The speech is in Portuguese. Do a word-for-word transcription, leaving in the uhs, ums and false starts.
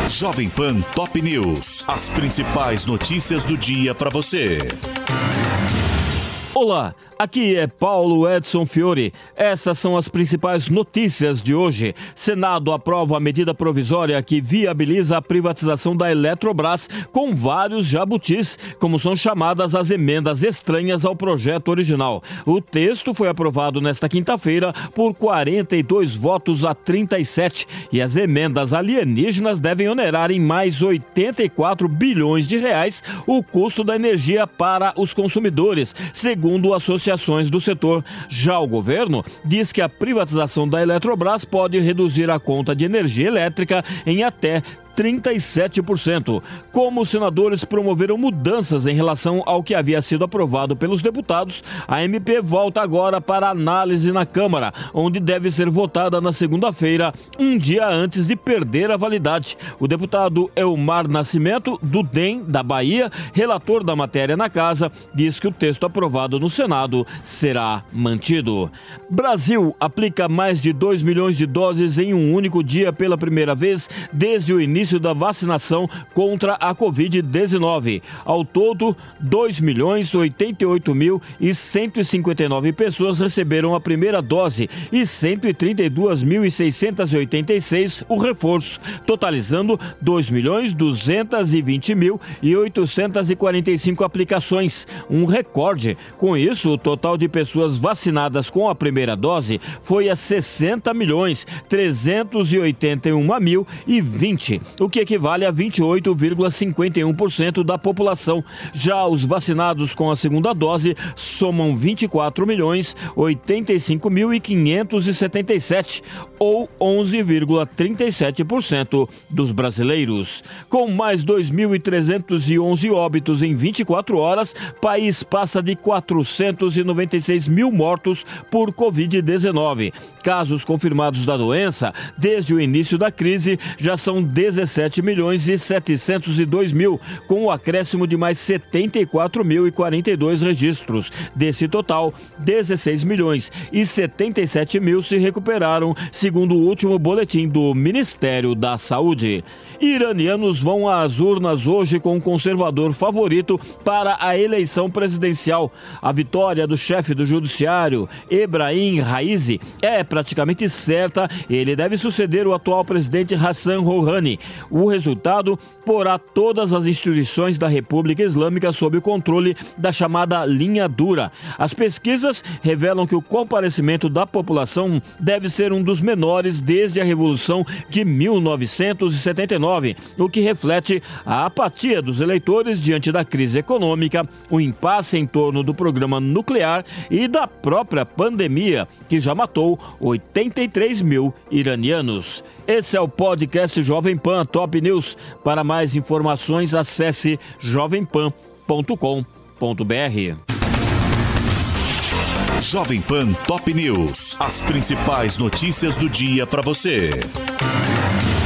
Jovem Pan Top News. As principais notícias do dia para você. Olá, aqui é Paulo Edson Fiore. Essas são as principais notícias de hoje. Senado aprova a medida provisória que viabiliza a privatização da Eletrobras com vários jabutis, como são chamadas as emendas estranhas ao projeto original. O texto foi aprovado nesta quinta-feira por quarenta e dois votos a trinta e sete e as emendas alienígenas devem onerar em mais oitenta e quatro bilhões de reais o custo da energia para os consumidores, segundo Segundo associações do setor. Já o governo diz que a privatização da Eletrobras pode reduzir a conta de energia elétrica em até trinta e sete por cento. Como os senadores promoveram mudanças em relação ao que havia sido aprovado pelos deputados, a M P volta agora para análise na Câmara, onde deve ser votada na segunda-feira, um dia antes de perder a validade. O deputado Elmar Nascimento, do D E M da Bahia, relator da matéria na casa, diz que o texto aprovado no Senado será mantido. Brasil aplica mais de dois milhões de doses em um único dia pela primeira vez desde o início da vacinação contra a covid dezenove. Ao todo, dois milhões oitenta e oito mil e cento e cinquenta e nove pessoas receberam a primeira dose e cento e trinta e dois mil e seiscentos e oitenta e seis o reforço, totalizando dois milhões duzentos e vinte mil e oitocentos e quarenta e cinco aplicações, um recorde. Com isso, o total de pessoas vacinadas com a primeira dose foi a sessenta milhões trezentos e oitenta e um mil e vinte, o que equivale a vinte e oito vírgula cinquenta e um por cento da população. Já os vacinados com a segunda dose somam vinte e quatro milhões oitenta e cinco mil e quinhentos e setenta e sete, ou onze vírgula trinta e sete por cento dos brasileiros. Com mais dois mil e trezentos e onze óbitos em vinte e quatro horas, país passa de quatrocentos e noventa e seis mil mortos por covid dezenove. Casos confirmados da doença desde o início da crise já são dezessete milhões e setecentos e dois mil, com o acréscimo de mais setenta e quatro mil e quarenta e dois registros. Desse total, dezesseis milhões e setenta e sete mil se recuperaram, segundo o último boletim do Ministério da Saúde. Iranianos vão às urnas hoje com o conservador favorito para a eleição presidencial. A vitória do chefe do judiciário, Ebrahim Raisi, é praticamente certa. Ele deve suceder o atual presidente Hassan Rouhani. O resultado porá todas as instituições da República Islâmica sob o controle da chamada linha dura. As pesquisas revelam que o comparecimento da população deve ser um dos menores desde a Revolução de mil novecentos e setenta e nove, o que reflete a apatia dos eleitores diante da crise econômica, o impasse em torno do programa nuclear e da própria pandemia, que já matou oitenta e três mil iranianos. Esse é o podcast Jovem Pan Top News. Para mais informações, acesse jovem pan ponto com ponto br. Jovem Pan Top News. As principais notícias do dia para você.